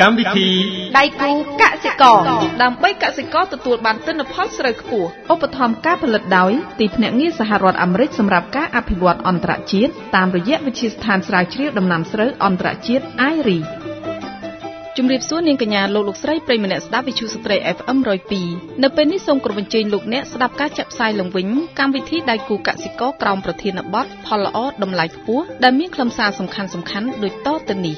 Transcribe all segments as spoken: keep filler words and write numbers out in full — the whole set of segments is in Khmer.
កម្មវិធីដៃគូកសិករដើម្បីកសិករទទួលបានទិន្នផលស្រូវខ្ពស់ឧបត្ថម្ភការផលិតដោយទីភ្នាក់ងារសហរដ្ឋអាមេរិកសម្រាប់ការអភិវឌ្ឍអន្តរជាតិតាមរយៈវិទ្យាស្ថានស្រាវជ្រាវដំណាំស្រូវអន្តរជាតិ អាយ រី ជំរាបសួរនាងកញ្ញាលោកលោកស្រីប្រិយមិត្តអ្នកស្ដាប់វិទ្យុស្ត្រី អេហ្វ អ៊ឹម one oh two នៅពេលនេះសូមគោរពអញ្ជើញលោកអ្នកស្ដាប់ការចាក់ផ្សាយឡើងវិញកម្មវិធីដៃគូកសិករក្រោមប្រធានបទផលល្អតម្លៃខ្ពស់ដែលមានខ្លឹមសារសំខាន់ៗដូចតទៅនេះ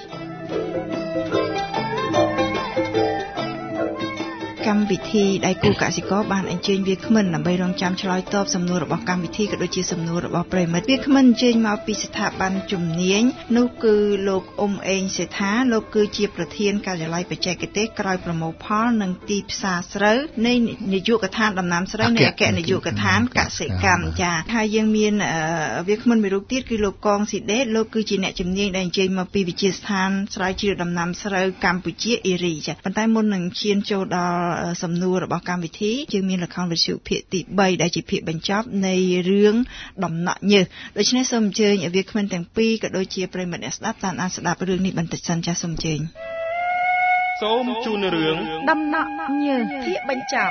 កម្មវិធីដៃគូកសិករបានអញ្ជើញវាគ្មិនដើម្បីរងចាំឆ្លើយតបសំណួររបស់កម្មវិធីក៏ដូចជាសំណួររបស់ប្រិយមិត្តវាគ្មិនអញ្ជើញមកពីស្ថាប័នជំនាញនោះគឺលោកអ៊ុំអេងសេដ្ឋាលោកគឺជាប្រធានការិយាល័យបច្ចេកទេសក្រោយប្រមូលផលនិងទីផ្សារស្រូវនៃនាយកដ្ឋានដំណាំស្រូវនៃអគ្គនាយកដ្ឋានកសិកម្មចា៎ហើយយើងមានវាគ្មិនមួយរូបទៀតគឺលោកកងស៊ីដេតលោកគឺជាអ្នកជំនាញដែលអញ្ជើញមកពីវិទ្យាស្ថានស្រាវជ្រាវដំណាំស្រូវកម្ពុជាអ៊ីរីចា៎ប៉ុន្តែមុននឹងឈានចូលដល់សំណួររបស់កម្មវិធីយើងមានល្ខោនវិទ្យុភាគទីthreeដែលជាភាគបញ្ចប់នៃរឿងដំណក់ញើសដូច្នេះសូមអញ្ជើញវាគ្មិនទាំងពីរក៏ដូចជាប្រិយមិត្តអ្នកស្ដាប់តាមដានស្ដាប់រឿងនេះបន្តិចសិនចាសសូមអញ្ជើញសូមជូនរឿងដំណក់ញើសភាគបញ្ចប់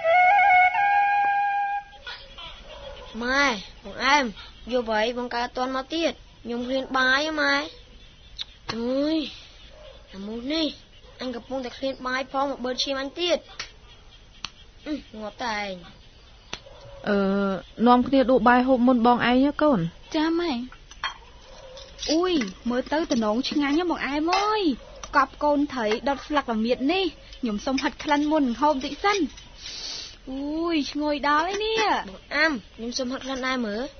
ម៉ែបងអែមយកបាយបងកើតអត់ទាន់មកទៀតខ្ញុំឃ្លានបាយម៉ែអើយអាមុននេះអញកំពុងតែឃ្លានបាយផងមកបឺតឈាមអញទៀតងាប់តែឯងអឺនាំគ្នាដួសបាយហូបមុនបងឯងកូនចាម៉ែអ៊ុយមើលទៅតំណងឆ្ងាញ់ហ៎បងអែមអើយកប់កូនត្រីដុតស្លឹករមៀតនេះខ្ញុំសុំហិតក្លិនមុនហូបបន្តិចសិនអ៊ុយឈ្ងុយដល់ហើយនេះបងអាំខ្ញុំសុំហិតក្លិនដែរមើល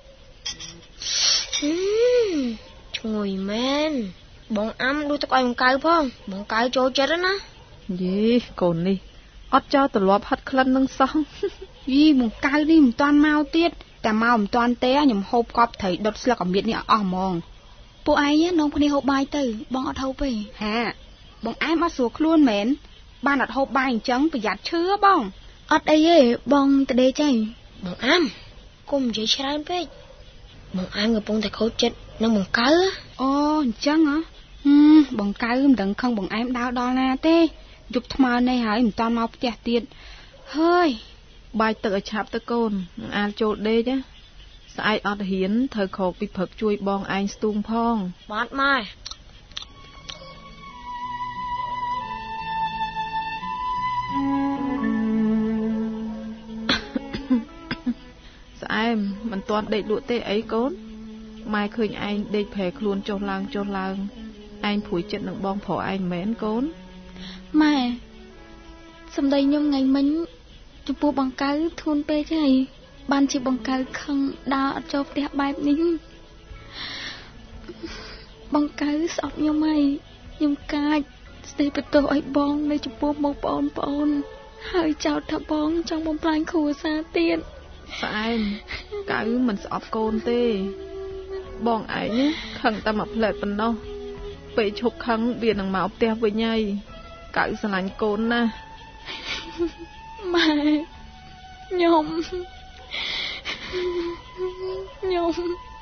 ឈ្ងុយមែនបងអាំដួសទឹកឲ្យបងកៅផងបងកៅចូលចិត្តណាយេកូននេះអត់ចោលទលាប់ហិតក្លិននឹងសោះយីបងកៅនេះមិនតាន់មកទៀតតែមកមិនតាន់ទេខ្ញុំហូបកប់ត្រីដុតស្លឹករមៀតនេះអស់ហ្មងពួកឯងនាំគ្នាហូបបាយទៅបងអត់ហូបទេហាបងអែមអត់ស្រួលខ្លួនមែនបានអត់ហូបបាយអញ្ចឹងប្រយ័ត្នឈឺបងអត់អីទេបងទៅដេកចៃបងអាំកុំនិយាយច្រើនពេកបងអាំកំពុងតែខូចចិត្តនឹងបងកៅអូអញ្ចឹងហ៎ហឹមបងកៅមិនដឹងខឹងបងអែមដើរដល់ណាទេយប់ថ្មើរនេះហើយមិនតាន់មកផ្ទះទៀតហើយបាយទឹកឲ្យឆាប់ទៅកូនអាលចូលដេកណាស្អែកអត់ហ៊ានត្រូវក្រោកពីព្រឹកជួយបងឯងស្ទូងផងបាទម៉ែស្អែមមិនតាន់ដេកលក់ទេអីកូនម៉ែឃើញឯងដេកប្រែខ្លួនចុះឡើងចុះឡើងឯងព្រួយចិត្តនឹងបងប្រុសឯងមែនកូនម៉ែសម្ដីខ្ញុំថ្ងៃមិញចំពោះបងកៅធូនពេកហើយបានជាបងកៅខឹងដើរអត់ចូលផ្ទះបែបនេះបងកៅស្អប់ខ្ញុំហើយខ្ញុំកាចស្ដីបន្ទោសឲ្យបងនៅចំពោះមុខបងប្អូនហើយចោទថាបងចង់បំផ្លាញគ្រួសារទៀតស្អែមកៅមិនស្អប់កូនទេបងឯងខឹងតែមួយផ្លែតប៉ុណ្ណោះពេលឈប់ខឹងវានឹងមកផ្ទះវិញហើយកៅស្រឡាញ់កូនណាម៉ែខ្ញុំខ្ញុំ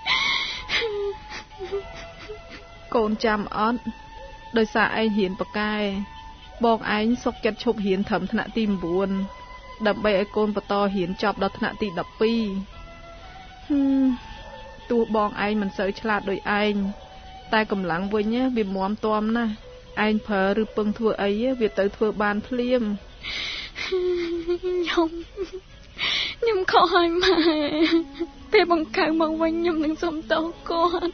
កូនចាំអត់ដោយសារឯងហ៊ានប្រកែបងឯងសុកចិត្តឈប់ហ៊ានត្រឹមថ្នាក់ទីnineដើម្បីឲ្យកូនបន្តហ៊ានចប់ដល់ថ្នាក់ទីtwelveហឹមទោះបងឯងមិនសូវឆ្លាតដូចឯងតែកម្លាំងវិញវាមាំទាំណាស់ឯងប្រើឬពឹងធ្វើអីវាទៅធ្វើបានភ្លាមខ្ញុំខ្ញុំខកហើយម៉ែពេលបងកៅមកវិញខ្ញុំនឹងសុំទោសគាត់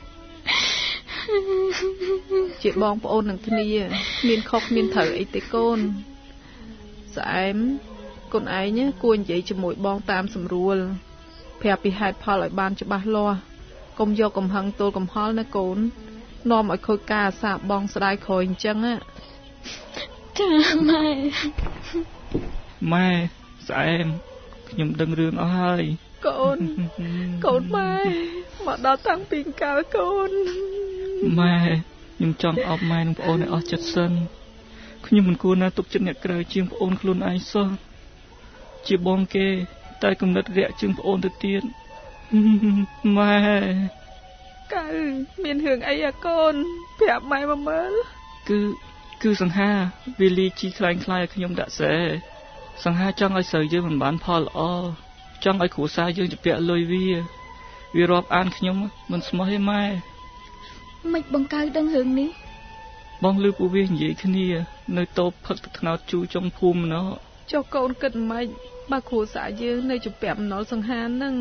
ជាបងប្អូននឹងគ្នាមានខុសមានត្រូវអីទេកូនស្អែមកូនឯងគួរនិយាយជាមួយបងតាមស្រួលប្រាប់ពីហេតុផលឲ្យបានច្បាស់លាស់កុំយកកំហឹងទល់កំហល់ណាកូននាំឲ្យខូចការអាសាបងស្ដាយក្រោយអញ្ចឹងណាចាម៉ែម៉ែស្អែមខ្ញុំដឹងរឿងអស់ហើយកូនកូនម៉ែមកដល់តាំងពីកាលកូនម៉ែខ្ញុំចង់អបម៉ែនិងប្អូនឲ្យអស់ចិត្តសិនខ្ញុំមិនគួរណាទុកចិត្តអ្នកក្រៅជាងប្អូនខ្លួនឯងសោះជាបងគេតែគំនិតរាក់ជាងប្អូនទៅទៀតម៉ែកៅមានរឿងអីអាកូនប្រាប់ម៉ែមកមើលគឺគគឺសង្ហាវាលីជីខ្លាំងខ្លាយឲ្យខ្ញុំដាក់សេសង្ហាចង់ឲ្យស្រូវយើងមិនបានផលល្អចង់ឲ្យគ្រួសារយើងជពាក់លុយវាវារាប់អានខ្ញុំមិនស្មោះទេម៉ែមិនបង្កើដឹងរឿងនេះបងលឺពួកវានិយាយគ្នានៅតូបផឹកទឹកត្នោតជូរចុងភូមិណោះចុះកូនគិតមិនបើគ្រួសារយើងនៅជពាក់អំណុលសង្ហានឹង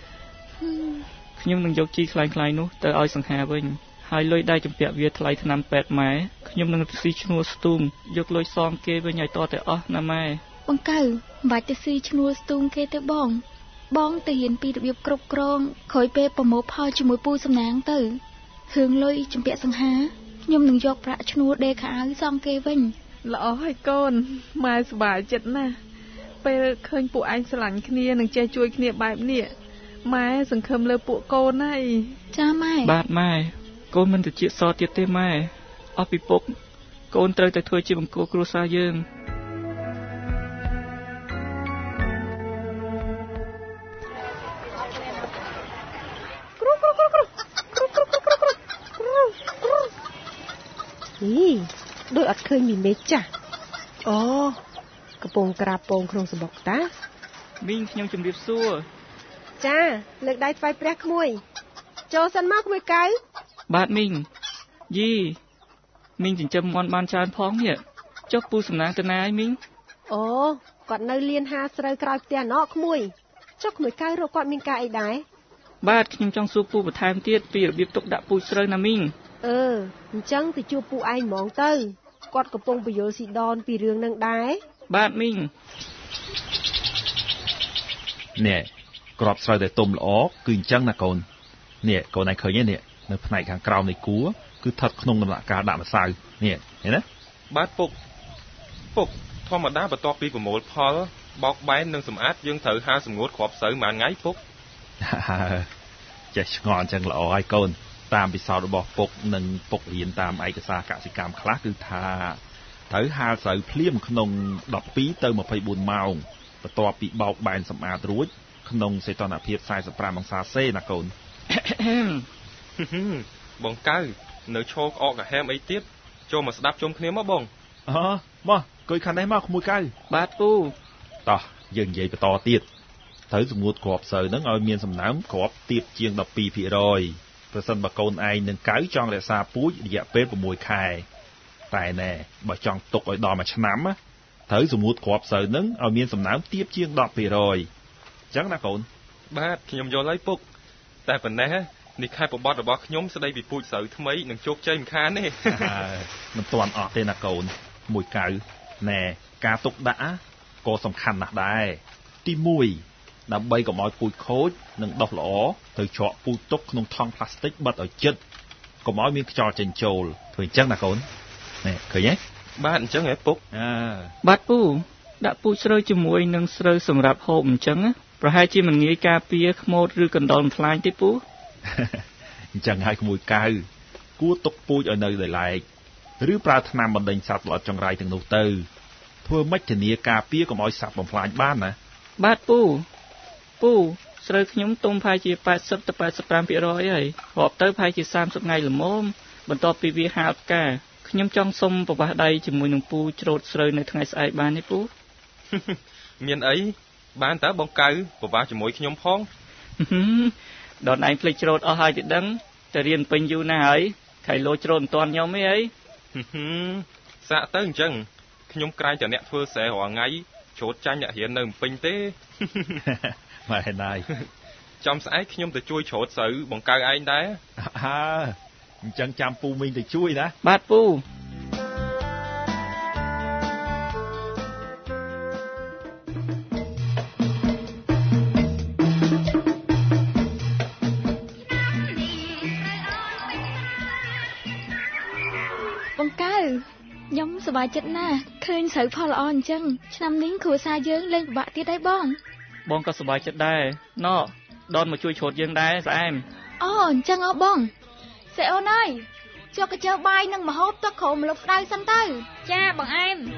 ខ្ញុំនឹងយកជីខ្លាំងខ្លាយនោះទៅឲ្យសង្ហាវិញហើយលុយដែលជពាក់វាថ្លៃថ្នាំពេទ្យម៉ែខ្ញុំនឹងស៊ីឈ្នួលស្ទូងយកលុយសងគេវិញឲ្យតតែអស់ណាម៉ែបង្កើមិនបាច់ទៅស៊ីឈ្នួលស្ទូងគេទៅបងបងទៅរៀនពីរបៀបគ្រប់គ្រងក្រោយពេលប្រមូលផលជាមួយពូសំណាងទៅរឿងលុយជពាក់សង្ហាខ្ញុំនឹងយកប្រាក់ឈ្នួលដេកខោអាវសងគេវិញល្អហើយកូនម៉ែសប្បាយចិត្តណាស់ពេលឃើញពួកឯងស្រឡាញ់គ្នានឹងចេះជួយគ្នាបែបនេះម៉ែសង្ឃឹមលើពួកកូនហើយចាម៉ែបាទម៉ែកូនមិនទៅជាសទៀតទេម៉ែអស់ពីពុកកូនត្រូវតែធ្វើជាបង្គោលគ្រួសារយើងនេះដូចអត់ឃើញមីមេចាស់អូកំពុងក្រាបពងក្នុងសំបុកតាមីងខ្ញុំជំរាបសួរចាលើកដៃថ្វាយព្រះក្មួយចូលសិនមកក្មួយកៅបាទមីងយីមីងចិញ្ចឹមមាន់បានច្រើនផងនេះចុះពូសំណាងទៅណាហើយមីងអូគាត់នៅលៀនហាស្រូវក្រោយផ្ទះណោក្មួយចុះក្មួយកៅរកគាត់មានការអីដែរបាទខ្ញុំចង់សួរពូបន្ថែមទៀតពីរបៀបទុកដាក់ពូជស្រូវណាមីងអឺអញ្ចឹងទៅជួបពូឯងហ្មងទៅគាត់កំពុងបញ្យល់ស៊ីដនពីរឿងនឹងដែរបាទមីងនេះក្របស្រូវដែលទុំល្អគឺអញ្ចឹងណាកូននេះកូនឯងឃើញទេនេះនៅផ្នែកខាងក្រោមនៃគួរគឺស្ថិតក្នុងដំណាក់កាលដាក់ម្សៅនេះឃើញទេបាទពុកពុកធម្មតាបន្ទាប់ពីប្រមូលផលបោកបែននិងសម្អាតយើងត្រូវហាលសម្ងួតគ្រាប់ស្រូវមួយថ្ងៃពុកចេះឆ្ងល់អញ្ចឹងល្អហើយកូនតាមពិសោធន៍របស់ពុកនិងពុករៀនតាមឯកសារកសិកម្មខ្លះគឺថាត្រូវហាលស្រូវភ្លាមក្នុងដប់ពីរទៅម្ភៃបួនម៉ោងបន្ទាប់ពីបោកបែនសម្អាតរួចក្នុងសីតុណ្ហភាពสี่สิบห้าអង្សាសេណាកូនបងកៅនៅឈរក្អកកាហែមអីទៀតចូលមកស្ដាប់ជុំគ្នាមកបងអើមកអង្គុយខាងនេះមកក្មួយកៅបាទពូតោះយើងនិយាយបន្តទៀតត្រូវសម្ងួតគ្រាប់ស្រូវហ្នឹងឲ្យមានសំណើមគ្រាប់ទាបជាងដប់ពីរភាគរយប្រសិនបើកូនឯងនឹងកៅចង់រក្សាពូជរយៈពេល៦ខែតែណែបើចង់ទុកឲ្យដល់មួយឆ្នាំត្រូវសម្ងួតគ្រាប់ស្រូវហ្នឹងឲ្យមានសំណើមទាបជាងដប់ភាគរយអញ្ចឹងណាកូនបាទខ្ញុំយល់ហើយពុកតែប៉ុណ្ណេះនេះខែប្រវត្តិរបស់ខ្ញុំស្ដីពីពូជស្រូវថ្មីនឹងជោគជ័យមិនខានទេមិនទាន់អស់ទេណាកូនមួយកៅណែការទុកដាក់ក៏សំខាន់ណាស់ដែរទីមួយដើម្បីកុំឲ្យពូជខូចនិងដុះល្អត្រូវច្រកពូជទុកក្នុងថង់ផ្លាស្ទិកបិទឲ្យជិតកុំឲ្យមានខ្យល់ចេញចូលធ្វើអញ្ចឹងណាកូនណែឃើញទេបាទអញ្ចឹងហ៎ពុកអើបាទពូដាក់ពូជស្រូវជាមួយនឹងស្រូវសម្រាប់ហូបអញ្ចឹងប្រហែលជាមិនងាយការពារខ្មោចឬកណ្ដុរខ្លាញ់ទេពូអញ្ចឹងហើយក្មួយកៅគួរទុកពូជឲ្យនៅដោយឡែកឬប្រើថ្នាំបណ្ដេញសត្វល្អិតចង្រៃទាំងនោះទៅធ្វើម៉េចធានាការពារកុំឲ្យសត្វបំផ្លាញបានណាបាទពូពូស្រូវខ្ញុំទុំប្រហែលជាแปดสิบទៅแปดสิบห้า%ហើយរាប់ទៅប្រហែលជាសាមសិបថ្ងៃល្មមបន្ទាប់ពីវាហាលផ្កាខ្ញុំចង់សុំប្រវាស់ដៃជាមួយនឹងពូច្រូតស្រូវនៅថ្ងៃស្អែកបានទេពូមានអីបានតើបងកៅប្រវាស់ជាមួយខ្ញុំផងដល់ឯងភ្លេចច្រូតអស់ហើយទៅដឹងតែរៀនពេញយូរណាស់ហើយខៃលោច្រូតមិនទាន់ខ្ញុំទេអីសាក់ទៅអញ្ចឹងខ្ញុំក្រែងតែអ្នកធ្វើស្រែរាល់ថ្ងៃច្រូតចាញ់អ្នករៀននៅមិនពេញទេម៉ែណាយចាំស្អែកខ្ញុំទៅជួយច្រូតស្រូវបងកៅឯងដែរអើអញ្ចឹងចាំពូមីងទៅជួយណាបាទពូខ្ញុំសប្បាយចិត្តណាស់ឃើញស្រូវផលល្អអញ្ចឹងឆ្នាំនេះគ្រួសារយើងលេងពិបាកទៀតហើយបងបងក៏សប្បាយចិត្តដែរណ៎ដនមកជួយច្រូតយើងដែរស្អែមអូអញ្ចឹងអស់បងសេអូនអើយយកកញ្ចើបាយនិងម្ហូបទៅក្រោមម្លប់ក្តៅសិនទៅចាបងអែម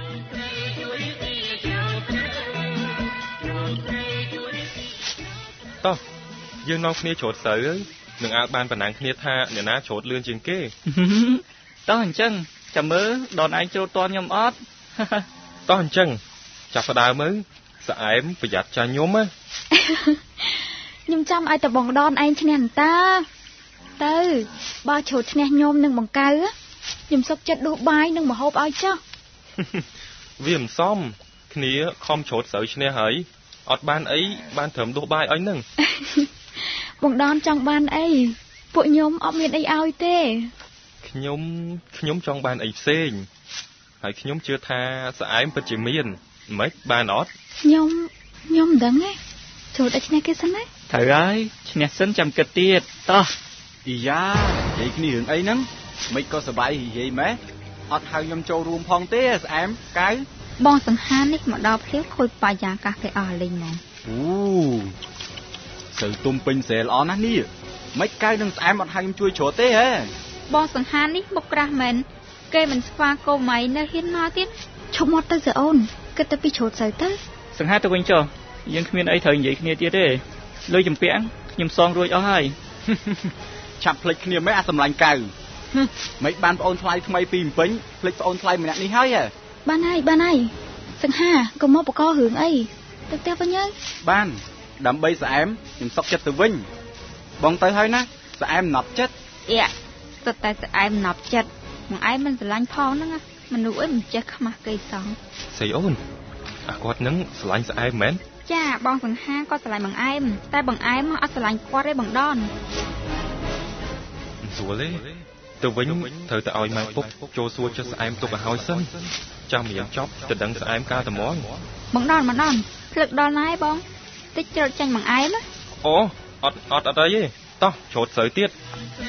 តោះយើងនាំគ្នាច្រូតស្រូវនឹងអាចបានបណ្ណាំងគ្នាថាអ្នកណាច្រូតលឿនជាងគេតោះអញ្ចឹងចាំមើលដនឯងចូលតន់ខ្ញុំអត់តោះអញ្ចឹងចាប់ផ្ដើមមើលស្អែមប្រយ័ត្នចាញ់ខ្ញុំណាខ្ញុំចាំឲ្យតបងដនឯងឈ្នះតើទៅបើជ្រូតឈ្នះខ្ញុំនឹងបង្កើខ្ញុំសុខចិត្តដួសបាយនឹងម្ហូបឲ្យចុះវាមិនសមគ្នាខំជ្រូតស្រូវឈ្នះហើយអត់បានអីបានត្រឹមដួសបាយឲ្យនឹងបងដនចង់បានអីពួកខ្ញុំអត់មានអីឲ្យទេខ្ញុំខ្ញុំចង់បានអីផ្សេងហើយខ្ញុំជឿថាស្អែមពិតជាមានមិនបានអត់ខ្ញុំខ្ញុំមិនដឹងទេចូលតែឈ្នះគេសិនណាត្រូវហើយឈ្នះសិនចាំគិតទៀតតោះអ៊ីយ៉ានិយាយគ្នារឿងអីហ្នឹងមិនក៏សប្បាយនិយាយម៉េះអត់ហៅខ្ញុំចូលរួមផងទេស្អែមកៅបងសង្ហានេះមកដល់ភ្លាមខូចបរិយាកាសគេអស់លេងហ្មងអូសើទុំពេញស្រែល្អណាស់នេះមិនកៅនឹងស្អែមអត់ហៅខ្ញុំជួយជ្រត់ទេហ៎បងសង្ហានេះមុខក្រាស់មែនគេមិនស្វាគមន៍ម៉ៃនៅហ៊ានមកទៀតឈប់មកទៅសើអូនគិតទៅពីជ្រត់ស្អីទៅសង្ហាទៅវិញចុះយើងគ្មានអីត្រូវនិយាយគ្នាទៀតទេលុយចម្ពាំងខ្ញុំសងរួចអស់ហើយឆាប់ភ្លេចគ្នាមិនអាសម្លាញ់កៅមិនបានប្អូនថ្លៃថ្មីពីម្ពិញភ្លេចប្អូនថ្លៃម្នាក់នេះហើយហ៎បានហើយបានហើយសង្ហាកុំមកបកករឿងអីទៅផ្ទះវិញហើយបានដើម្បីស្អែមខ្ញុំសុកចិត្តទៅវិញបងទៅហើយណាស្អែមណប់ចិត្តអៀសុទ្ធតែស្អែមណប់ចិត្តមកឯងមិនស្រឡាញ់ផងហ្នឹងមនុស្សអីមិនចេះខ្មាស់គេសោះស្អីអូនអាគាត់នឹងស្រឡាញ់ស្អែមមែនចាបងសង្ហាក៏ស្រឡាញ់បងអែមតែបងអែមអត់ស្រឡាញ់គាត់ទេបងដនស្រួលទេទៅវិញត្រូវទៅឲ្យម៉ែពុកចូលសួរចុះស្អែមទុកឲ្យហើយសិនចាំរៀងចប់ទៅដឹងស្អែមកាលត្មងបងដនបងដនភ្លឹកដល់ណាយបងតិចជ្រត់ចាញ់បងអែមណាអូអត់អត់អត់អីទេតោះជ្រត់ស្រូវទៀត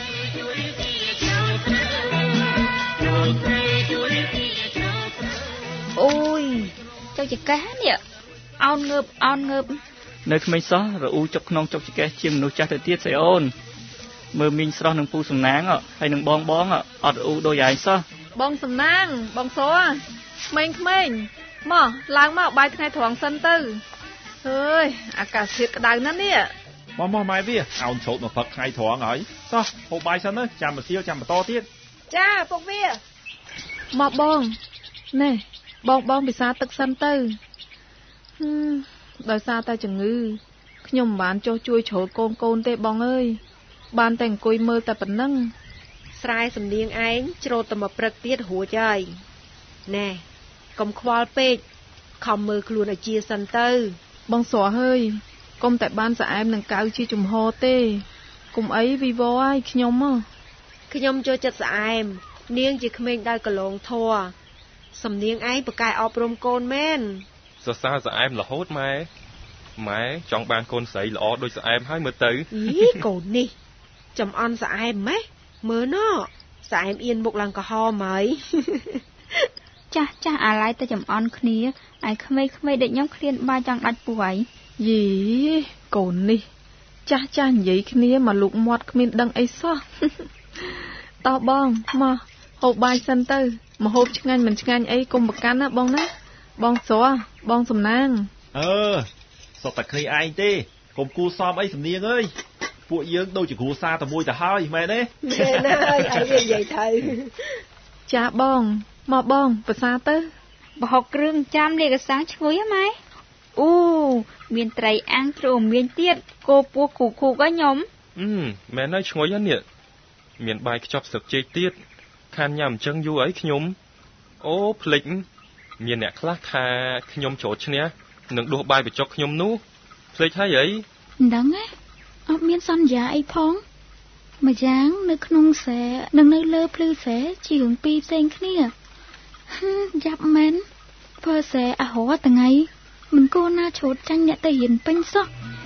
អូយចុកចកេះនេះអោនងើបអោនងើបនៅក្មេងសោះរអ៊ូចុកក្នុងចុកចកេះជាមនុស្សចាស់ទៅទៀតស្អីអូនមើលមីងស្រស់នឹងពូសំណាងហើយនឹងបងបងអត់រអ៊ូដូចឯងសោះបងសំណាងបងសួរក្មេងក្មេងមកឡើងមកបាយថ្ងៃត្រង់សិនទៅអើយអាកាសធាតុក្តៅណាស់នេះមកមកម៉ែវាអោនឆោតមកផឹកថ្ងៃត្រង់ហើយតោះហូបបាយសិនទៅចាំមកសៀវចាំបន្តទៀតចាពុកវាមកបងណែបងបងពិសាទឹកសិនទៅហឹមដោយសារតែជំងឺខ្ញុំមិនបានចុះជួយជ្រោតកូនកូនទេបងអើយបានតែអង្គុយមើលតែប៉ុណ្ណឹងស្រែសំនៀងឯងជ្រោតតែមកព្រឹកទៀតរួចហើយណែកុំខ្វល់ពេកខំមើលខ្លួនឲ្យជាសិនទៅបងស្រស់ហើយកុំតែបានស្អែមនឹងកៅជាចំហទេកុំអីវីវហើយខ្ញុំហ៎ខ្ញុំចូលចិត្តស្អែមនាងជាក្មេងដែលកលងធัวសំនៀងឯងប្រកែអប់រំកូនមែនសរសើរស្អែមរហូតម៉ែម៉ែចង់បានកូនស្រីល្អដូចស្អែមហើយមើលទៅអីកូននេះចំអន់ស្អែមម៉េះមើលណោស្អែមអៀនមុខឡើងក្រហមហើយចាស់ចាស់អាឡ័យទៅចំអន់គ្នាឯក្មេងក្មេងដូចខ្ញុំឃ្លានបាយចង់ដាច់ពួយយីកូននេះចាស់ចាស់និយាយគ្នាមកលូកមាត់គ្មានដឹងអីសោះតោះបងមកហូបបាយសិនទៅមកហូបឆ្ងាញ់មិនឆ្ងាញ់អីកុំប្រកាន់ណាបងណាបងស្រស់បងសំណាងអឺសុទ្ធតែគ្នាឯងទេកុំគូសមអីសំនៀងអើយពួកយើងដូចជាគ្រួសារតែមួយទៅហើយមែនទេមែនហើយឲ្យនិយាយទៅចាបងមកបងប្រសាទៅបហុកគ្រឿងចាំលាកសាឈ្ងុយហ៎ម៉ែអូមានត្រីអាំងជ្រូកមានទៀតគោពោះគូគូក៏ខ្ញុំអឺមែនហើយឈ្ងុយហ្នឹងនេះមានបាយខ្ចប់ស្លឹកចេកទៀតខានញ៉ាំអញ្ចឹងយូរអីខ្ញុំអូភ្លេចមានអ្នកខ្លះថាខ្ញុំចូលឈ្នះនឹងដួសបាយបញ្ចុកខ្ញុំនោះភ្លេចហើយអីមិនដឹងទេអត់មានសន្យាអីផងម្យ៉ាងនៅក្នុងខ្សែនិងនៅលើភ្លឺខ្សែជារឿងពីរផ្សេងគ្នាយ៉ាប់មែនធ្វើខ្សែអហរថ្ងៃមិនគួរណាជ្រោតចាញ់អ្នកទៅរៀនពេញសោះ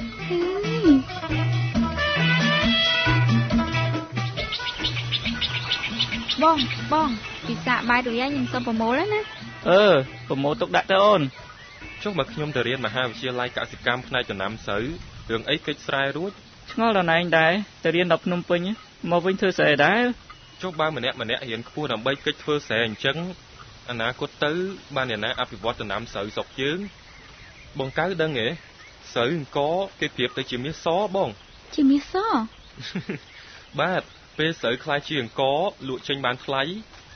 បងបងពិសាបាយរួយហើយខ្ញុំសុំប្រមូលហើយណាអឺប្រមូលទុកដាក់ទៅអូនចុះមកខ្ញុំទៅរៀនមហាវិទ្យាល័យកសិកម្មផ្នែកដំណាំស្រូវរឿងអីកិច្ចស្រែរួចឆ្ងល់ដល់ណែងដែរទៅរៀនដល់ភ្នំពេញមកវិញធ្វើស្រែដែរចុះបើម្នាក់ម្នាក់រៀនខ្ពស់ដើម្បីកិច្ចធ្វើស្រែអញ្ចឹងអនាគតទៅបានអ្នកណាអភិវឌ្ឍដំណាំស្រូវស្រុកយើងបងកៅដឹងទេស្រូវអង្គគេប្រៀបទៅជាមាសសបងជាមាសសបាទពេលស្រូវខ្លាយជាអង្គលក់ចេញបានថ្លៃ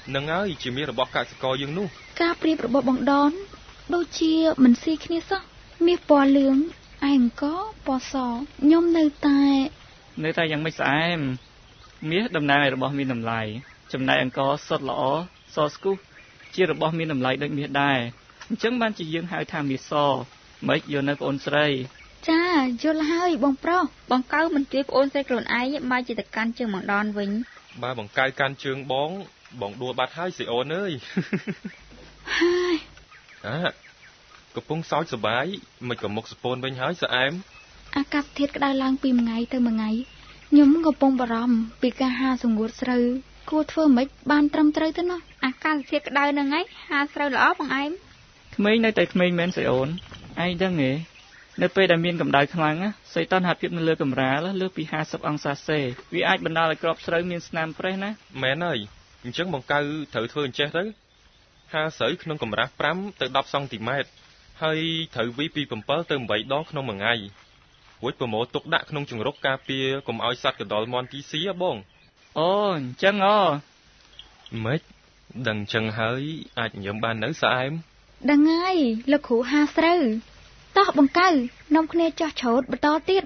នឹងហើយជាមាសរបស់កសិករយើងនោះការប្រៀបរបស់បងដនដូចជាមិនស៊ីគ្នាសោះមាសពណ៌លឿងឯអង្គពណ៌សខ្ញុំនៅតែនៅតែយ៉ាងមិនស្អែមមាសតំណាងឲ្យរបស់មានតម្លៃចំណែកអង្គសុទ្ធល្អសស្គុះជារបស់មានតម្លៃដូចមាសដែរអញ្ចឹងបានជាយើងហៅថាមាសសមិនយល់នៅបងអូនស្រីចាយល់ហើយបងប្រុសបងកៅមិនជួយបងអូនស្រីខ្លួនឯងមកជាតកាន់ជើងបងដនវិញបើបងកៅកាន់ជើងបងបងដួលបាត់ហើយសិអូនអើយហើយអាកំពុងសោចសបាយមិនក៏មុខស្ពូនវិញហើយស្អែមអាកាសធាតុក្តៅឡើងពីមួយថ្ងៃទៅមួយថ្ងៃខ្ញុំកំពុងបារម្ភពីការហាសង្ងួតស្រូវគួរធ្វើម៉េចបានត្រឹមត្រូវទៅនោះអាកាសធាតុក្តៅហ្នឹងឯងហាស្រូវល្អបងឯងក្មេងនៅតែក្មេងមែនស្រីអូនឯងដឹងទេនៅពេលដែលមានកម្ដៅខ្លាំងសីតុណ្ហភាពនៅលើកម្រាលលើសពីហាសិបអង្សាសេវាអាចបណ្ដាលឲ្យគ្រាប់ស្រូវមានស្នាមប្រេះណាមែនហើយអញ្ចឹងបងកៅត្រូវធ្វើអញ្ចេះទៅហាស្រូវក្នុងកម្រាស់ប្រាំទៅដប់សង់ទីម៉ែត្រហើយត្រូវវីពីbảyទៅ៨ដងក្នុងមួយថ្ងៃរួចប្រមូលទុកដាក់ក្នុងជង្រុកការពារកុំឲ្យសត្វកណ្ដុរមាន់ទីស៊ីហ៎បងអូអញ្ចឹងអូម៉េចដឹងអញ្ចឹងហើយអាចញញឹមបាននៅស្អែមដឹងហើយលោកគ្រូហាស្រូវតោះបង្កៅនាំគ្នាចោះច្រូតបន្តទៀត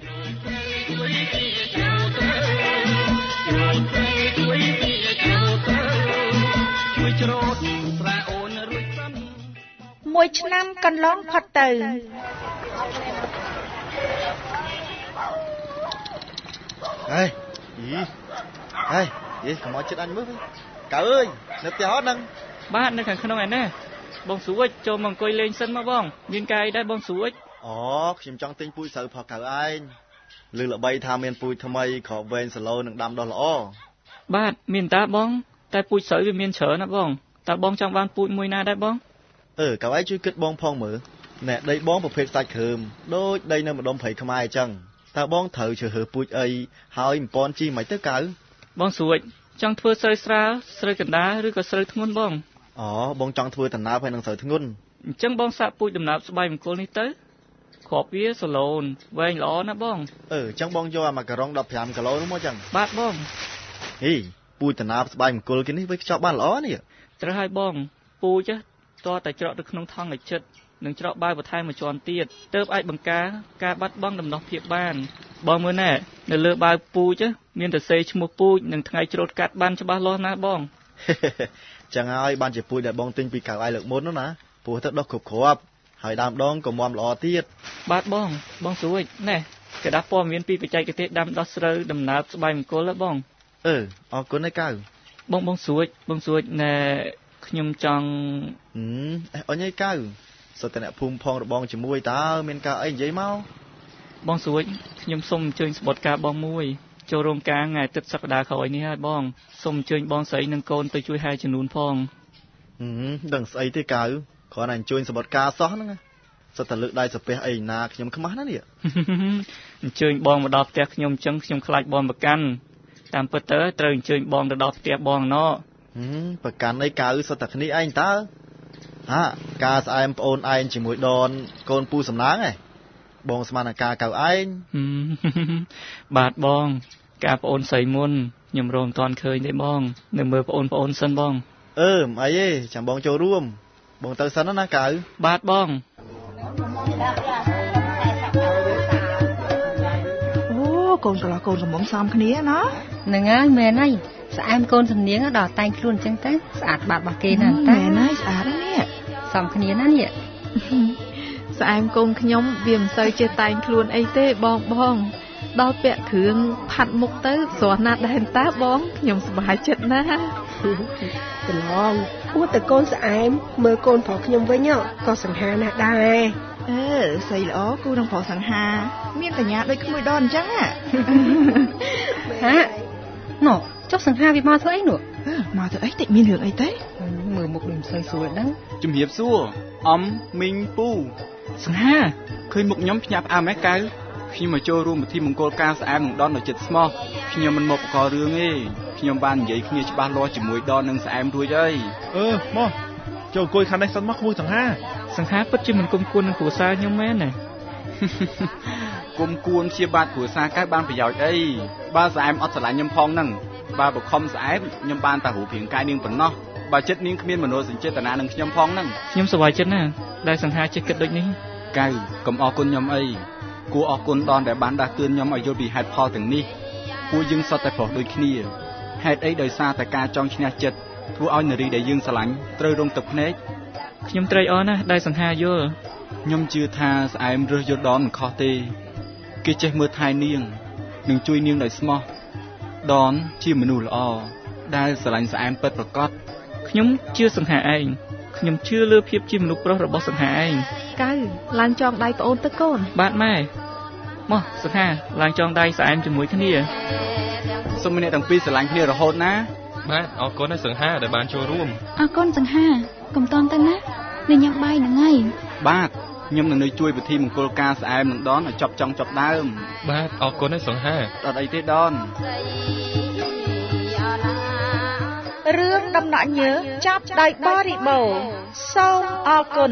មួយឆ្នាំកន្លងផុតទៅហេយីហេយីកុំមកចិត្តអញមើលវិញកៅអើយនៅផ្ទះអត់ហ្នឹងបាទនៅខាងក្នុងឯណែបងស្រួចចូលមកអង្គុយលេងសិនមកបងមានកាយដែរបងស្រួចអូខ្ញុំចង់ទិញពូជស្រូវផលកៅឯងឮល្បីថាមានពូជថ្មីក្របវែងសាឡូនឹងដាំដុះល្អបាទមានតាបងតែពូជស្រូវវាមានច្រើនណាបងតើបងចង់បានពូជមួយណាដែរបងអឺកៅឯងជួយគិតបងផងមើលណែដីបងប្រភេទសាច់គ្រើមដូចដីនៅម្ដុំព្រៃខ្មែរអញ្ចឹងតើបងត្រូវជ្រើសរើសពូជអីហើយមិនពន់ជីមិនទៅកៅបងស្រួចចង់ធ្វើស្រូវស្រាលស្រូវកណ្ដាលឬក៏ស្រូវធ្ងន់បងអូបងចង់ធ្វើដំណើបហើយនឹងស្រូវធ្ងន់អញ្ចឹងបងសាកពូជដំណើបស្បៃមង្គលនេះទៅគ្រាប់វាសាឡូនវែងល្អណាស់បងអឺអញ្ចឹងបងយកអាម៉ាការ៉ុងដប់ប្រាំគីឡូនោះមកចឹងបាទបងហីពូជដំណើបស្បៃមង្គលគេនេះវាខ្ចប់បានល្អនេះត្រូវហើយបងពូជតើតែច្រកទៅក្នុងថង់ឲ្យចិត្តនឹងច្រកបាយបន្ថែមមួយជាន់ទៀតទើបអាចបង្ការការបាត់បង់ដំណោះភាពបានបងមើលណែនៅលើបាវពូជមានតែសេឈ្មោះពូជនិងថ្ងៃច្រូតកាត់បានច្បាស់លាស់ណាស់បងចឹងហើយបានជាពូជដែលបងទិញពីកៅអៃលើកមុននោះណាព្រោះទៅដុះគ្រប់គ្រាប់ហើយដើមដងក៏មាំល្អទៀតបាទបងបងស្រួយណែកដាស់ព័ត៌មានពីបច្ចេកទេសដាំដុះស្រូវដំណើបស្បៃមង្គលហ៎បងអឺអរគុណឯកៅបងបងស្រួយបងស្រួយណែខ្ញុំចង់ហឹមអញឯកៅសុទ្ធតែអ្នកភូមិផងរបងជាមួយតើមានការអីនិយាយមកបងស្រួយខ្ញុំសូមអញ្ជើញស្បត់ការបងមួយចូលរួមការថ្ងៃអាទិត្យសប្តាហ៍ក្រោយនេះហើយបងសូមអញ្ជើញបងស្រីនិងកូនទៅជួយហែចំនួនផងហឹមដឹងស្អីទេកៅគ្រាន់តែអញ្ជើញស្បត់ការសោះហ្នឹងសុទ្ធតែលើកដៃសាពះអីណាខ្ញុំខ្មាស់ណានេះអញ្ជើញបងមកដល់ផ្ទះខ្ញុំអញ្ចឹងខ្ញុំខ្លាចបងប្រកាន់តាមពិតទៅត្រូវអញ្ជើញបងទៅដល់ផ្ទះបងណោះហឹមប្រកាន់អីកៅសុទ្ធតែគ្នាឯងតើហាការស្អែមប្អូនឯងជាមួយដនកូនពូសំណាងឯងបងស្មានអាការកៅឯងបាទបងការប្អូនស្រីមុនខ្ញុំរងមិនទាន់ឃើញទេបងនៅមើលប្អូនប្អូនសិនបងអឺមិនអីទេចាំបងចូលរួមបងទៅសិនណាកៅបាទបងអូកូនកន្លោះកូនកំមុំសំគ្នាណាហ្នឹងហើយមែនហើយស្អែមកូនសំនៀងដល់តែងខ្លួនអញ្ចឹងទៅស្អាតបាតរបស់គេណាស់តែមែនហើយស្អាតនេះសំគ្នាណានេះស្អែមកូនខ្ញុំវាមិនសូវចេះតែងខ្លួនអីទេបងបងដល់ពាក់គ្រឿងផាត់មុខទៅស្រស់ណាស់ដែរតាបងខ្ញុំសប្បាយចិត្តណាស់កន្លងគួរតែកូនស្អែមមើលកូនប្រុសខ្ញុំវិញក៏សង្ហាណាស់ដែរអឺស្អីល្អគូនឹងប្រុសសង្ហាមានបញ្ញាដូចក្មួយដនអញ្ចឹងហ៎ហាណូចុះសង្ហាវាមកធ្វើអីនោះមកធ្វើអីតិចមានរឿងអីទេមើលមុខដូចមិនសូវស្រួលដឹងជំរាបសួរអំមីងពូសង្ហាឃើញមុខខ្ញុំភ្ញាក់ផ្អើលម៉េះកៅខ្ញុំមកចូលរួមពិធីមង្គលការស្អែមនឹងដនដល់ចិត្តស្មោះខ្ញុំមិនមកបករឿងទេខ្ញុំបាននិយាយគ្នាច្បាស់លាស់ជាមួយដននឹងស្អែមរួចហើយអឺមកចូលអង្គុយខាងនេះសិនមកក្មួយសង្ហាសង្ហាពិតជាមិនគុំគួននឹងគ្រួសារខ្ញុំមែនទេគុំគួនជាបាតគ្រួសារកៅបានប្រយោជន៍អីបើស្អែមអត់ស្រឡាញ់ខ្ញុំផងហ្នឹងបើបខំស្អែមខ្ញុំបានតែរូបរាងកាយនាងប៉ុណ្ណោះបើចិត្តនាងគ្មានមនោសញ្ចេតនានឹងខ្ញុំផងហ្នឹងខ្ញុំសប្បាយចិត្តណាស់ដែលសង្ហាចេះគិតដូចនេះកៅកុំអរគុណខ្ញុំអីគួរអរគុណដនដែលបានដាស់តឿនខ្ញុំឲ្យយល់ពីហេតុផលទាំងនេះពួកយើងសុទ្ធតែប្រុសដូចគ្នាហេតុអីដោយសារតែការចង់ឈ្នះចិត្តធ្វើឲ្យនារីដែលយើងស្រឡាញ់ត្រូវរងទឹកភ្នែកខ្ញុំត្រេកអរណាស់ដែលសង្ហាយល់ខ្ញុំជឿថាស្អែមរើសយល់ដនមិនខុសទេគេចេះមើលថែនាងនិងជួយនាងដោយស្មោះដនជាមនុស្សល្អដែលស្រឡាញ់ស្អែមពិតប្រាកដខ្ញុំជឿសង្ហាឯងខ្ញុំជឿលើភាពជាមនុស្សប្រុសរបស់សង្ហាឯងកៅឡើងចងដៃប្អូនទៅកូនបាទម៉ែមកសង្ហាឡើងចងដៃស្អែមជាមួយគ្នាសូមអ្នកទាំងពីរស្រឡាញ់គ្នារហូតណាបាទអរគុណដល់សង្ហាដែលបានចូលរួមអរគុណសង្ហាកុំតន់ទៅណានៅញ៉ាំបាយហ្នឹងហើយបាទខ្ញុំនឹងនៅជួយពិធីមង្គលការស្អែមនឹងដនឲ្យចប់ចង់ចប់ដើមបាទអរគុណដល់សង្ហាអត់អីទេដនរឿងដំណាក់ញើសចាប់ដោយបរិបូរសូមអរគុណ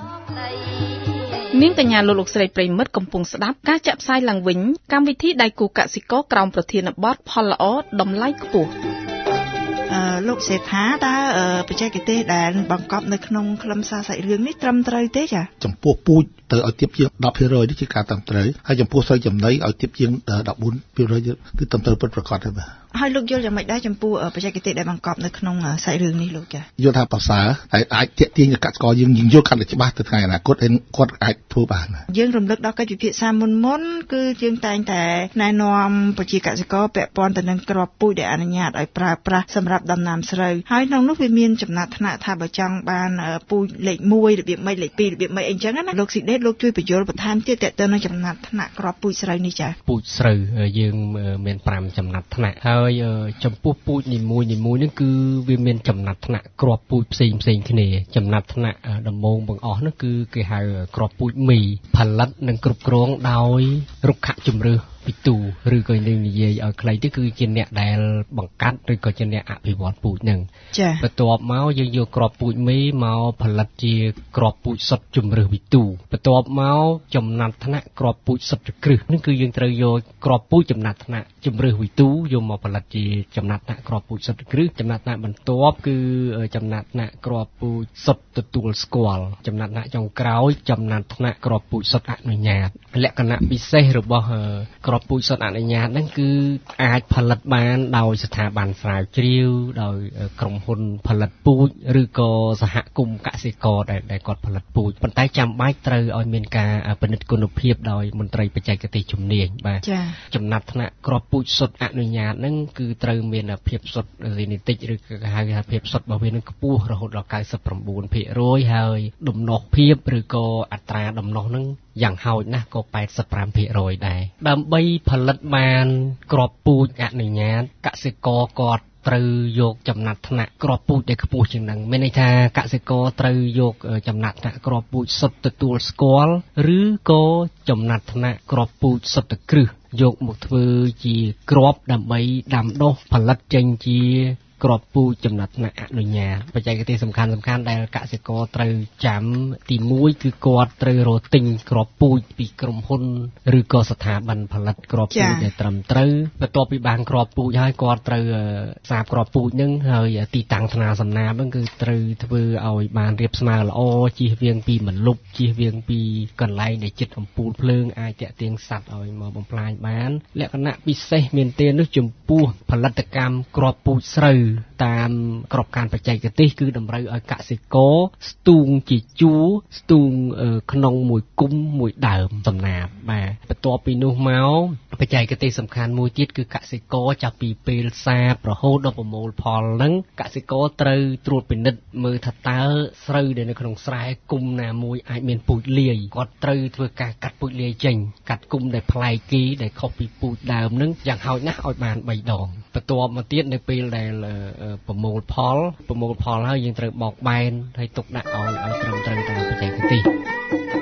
នាងកញ្ញាលោកលោកស្រីប្រិមិត្តកំពុងស្ដាប់ការចាក់ផ្សាយឡើងវិញកម្មវិធីដៃគូកសិករក្រោមប្រធានបទផលល្អតម្លៃខ្ពស់អឺលោកសេដ្ឋាតើបច្ចេកទេសដែលបង្កប់នៅក្នុងខ្លឹមសារសាច់រឿងនេះត្រឹមត្រូវទេចា៎ចំពោះពូជទៅឲ្យទាបជាង ដប់ភាគរយ នេះជាការត្រឹមត្រូវហើយចំពោះស្រូវចំណីឲ្យទាបជាង ដប់បួនភាគរយ គឺត្រឹមត្រូវពិតប្រាកដហើយបាទហើយលោកយល់យ៉ាងម៉េចដែរចំពោះបច្ចេកទេសដែលបង្កប់នៅក្នុងសាច់រឿងនេះលោកចា៎យល់ថាប្រសើរហើយអាចទាក់ទាញកសិករយើងយើងយល់កាន់តែច្បាស់ទៅថ្ងៃអនាគតគាត់អាចធ្វើបានយើងរំលឹកដល់កិច្ចពិភាក្សាមុនមុនគឺយើងតែងតែណែនាំប្រជាកសិករពាក់ព័ន្ធទៅនឹងគ្រាប់ពូជដែលអនុញ្ញាតឲ្យប្រើប្រាស់សម្រាប់ដំណាំស្រូវហើយក្នុងនោះវាមានចំណាត់ថ្នាក់ថាបើចង់បានពូជលេខមួយរបៀបម៉េចលេខពីររបៀបម៉េចអីចឹងណាលោកស៊ីដេតលោកជួយបញ្យល់បន្ថែមទៀតតើទៅនឹងចំណាត់ថ្នាក់គ្រាប់ពូជស្រូវនេះចា៎ពូជស្រូវយើងមានប្រាំចំណាត់ថ្នាក់ហើយចំពោះពូជនីមួយនីមួយហ្នឹងគឺវាមានចំណាត់ថ្នាក់គ្រាប់ពូជផ្សេងផ្សេងគ្នាចំណាត់ថ្នាក់ដំបូងបង្អស់ហ្នឹងគឺគេហៅគ្រាប់ពូជមីផលិតនិងគ្រប់គ្រងដោយរុក្ខជំរឿសពីទូឬក៏យើងនិយាយឲ្យខ្លីទៅគឺជាអ្នកដែលបង្កាត់ឬក៏ជាអ្នកអភិវឌ្ឍពូជហ្នឹងចា៎បន្ទាប់មកយើងយកគ្រាប់ពូជមីមកផលិតជាគ្រាប់ពូជសុទ្ធជំរឿសពីទូបន្ទាប់មកចំណាត់ថ្នាក់គ្រាប់ពូជសុទ្ធគ្រឹះហ្នឹងគឺយើងត្រូវយកគ្រាប់ពូជចំណាត់ថ្នាក់ជំរឿសពីទូយកមកផលិតជាចំណាត់ថ្នាក់គ្រាប់ពូជសុទ្ធគ្រឹះចំណាត់ថ្នាក់បន្ទាប់គឺចំណាត់ថ្នាក់គ្រាប់ពូជសុទ្ធទទួលស្គាល់ចំណាត់ថ្នាក់ចុងក្រោយចំណាត់ថ្នាក់គ្រាប់ពូជសុទ្ធអនុញ្ញាតលក្ខណៈពិសេសរបស់គ្រាប់ពូជសុទ្ធអនុញ្ញាតហ្នឹងគឺអាចផលិតបានដោយស្ថាប័នស្រាវជ្រាវដោយក្រុមហ៊ុនផលិតពូជឬក៏សហគមន៍កសិករដែលគាត់ផលិតពូជប៉ុន្តែចាំបាច់ត្រូវឲ្យមានការពិនិត្យគុណភាពដោយមន្ត្រីបច្ចេកទេសជំនាញបាទចំណាត់ថ្នាក់គ្រាប់ពូជសុទ្ធអនុញ្ញាតហ្នឹងគឺត្រូវមានភាពសុទ្ធហ្សេនេតិកឬក៏ហៅថាភាពសុទ្ធរបស់វានឹងខ្ពស់រហូតដល់九十九ភាគរយ ហើយដំណោះភាពឬក៏អត្រាដំណោះហ្នឹងយ៉ាងហោចណាស់ក៏แปดสิบห้าភាគរយ ដែរដើម្បីផលិតបានគ្រាប់ពូជអនុញ្ញាតកសិករគាត់ត្រូវយកចំណាត់ថ្នាក់គ្រាប់ពូជដែលខ្ពស់ជាងនឹងមានន័យថាកសិករត្រូវយកចំណាត់ថ្នាក់គ្រាប់ពូជសុទ្ធទទួលស្គាល់ឬក៏ចំណាត់ថ្នាក់គ្រាប់ពូជសុទ្ធគ្រឹះយកមកធ្វើជាគ្រាប់ដើម្បីដាំដុះផលិតចេញជាគ្រាប់ពូជចំណាត់ថ្នាក់អនុញ្ញាតបច្ចេកទេសសំខាន់សំខាន់ដែលកសិករត្រូវចាំទីមួយគឺគាត់ត្រូវរកទិញគ្រាប់ពូជពីក្រុមហ៊ុនឬក៏ស្ថាប័នផលិតគ្រាប់ពូជដែលត្រឹមត្រូវបន្ទាប់ពីបានគ្រាប់ពូជហើយគាត់ត្រូវសាបគ្រាប់ពូជហ្នឹងហើយទីតាំងថ្នាលសំណាបហ្នឹងគឺត្រូវធ្វើឲ្យបានរាបស្មើល្អជៀសវាងពីមលុបជៀសវាងពីកន្លែងដែលជិតអំពូលភ្លើងអាចតាក់ទាញសត្វឲ្យមកបំផ្លាញបានលក្ខណៈពិសេសមានទេនោះចំពោះផលិតកម្មគ្រាប់ពូជស្រូវតាមក្របខ័ណ្ឌបច្ចេកទេសគឺតម្រូវឲ្យកសិករស្ទូងជាជួរស្ទូងក្នុងមួយគុំមួយដើមសំណាបបាទបន្ទាប់ពីនោះមកបច្ចេកទេសសំខាន់មួយទៀតគឺកសិករចាប់ពីពេលសាបរហូតដល់ប្រមូលផលហ្នឹងកសិករត្រូវត្រួតពិនិត្យមើលថាតើស្រូវដែលនៅក្នុងស្រែគុំណាមួយអាចមានពូជលាយគាត់ត្រូវធ្វើការកាត់ពូជលាយចេញកាត់គុំដែលប្លែកគេដែលខុសពីពូជដើមហ្នឹងយ៉ាងហោចណាស់ឲ្យបានបីដងបន្ទាប់មកទៀតនៅពេលដែលប្រមូលផលប្រមូលផលហើយយើងត្រូវបោកបែនហើយទុកដាក់ឲ្យឲ្យត្រឹមត្រូវតាមបច្ចេកទេសកសិក